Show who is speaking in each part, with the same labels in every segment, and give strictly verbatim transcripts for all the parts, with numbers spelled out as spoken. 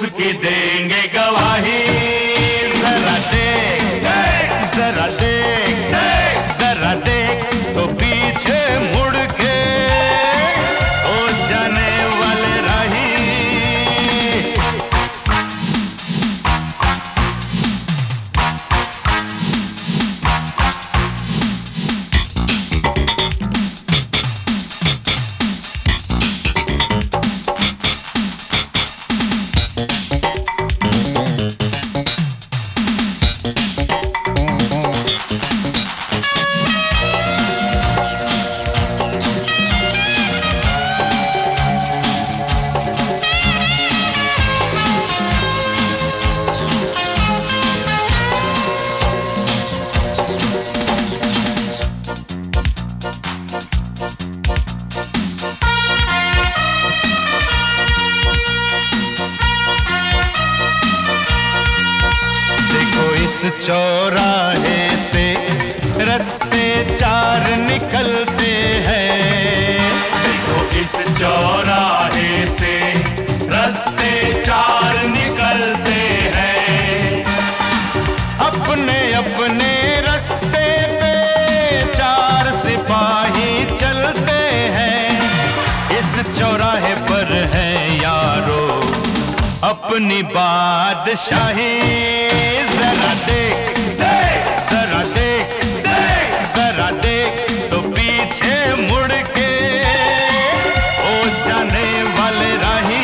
Speaker 1: उसकी देंगे गवाही। जरा देख जरा देख जरा देख तो पीछे मुड़ के ओ जाने वाले राही। इस चौराहे से रास्ते चार निकलते हैं। देखो इस चौराहे से रास्ते चार निकलते हैं। अपने अपने रास्ते पे चार सिपाही चलते हैं। इस चौराहे पर है यारो अपनी बादशाही। जरा देख देख जरा देख देख जरा देख तो पीछे मुड़ के ओ जाने वाले राही।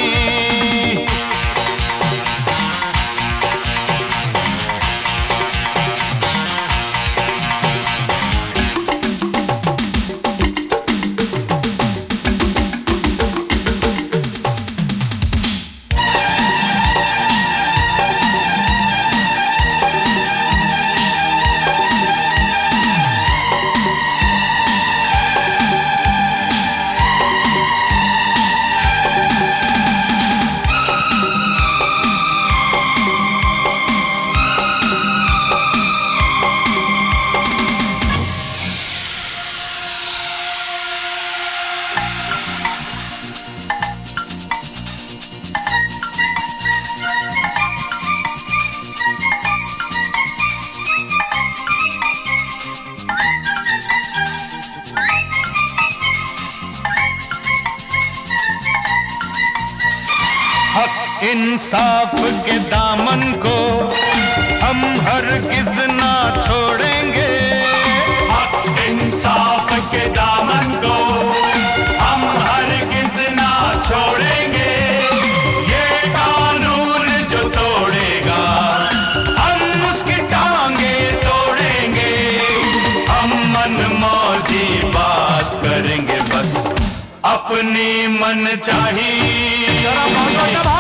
Speaker 1: हक इंसाफ के दामन को हम हरगिज़ ना छोड़ेंगे। हक इंसाफ के दामन को हम हरगिज़ ना छोड़ेंगे। ये कानून जो तोड़ेगा हम उसकी टांगे तोड़ेंगे। हम मनमौजी बात करेंगे बस अपनी मनचाही।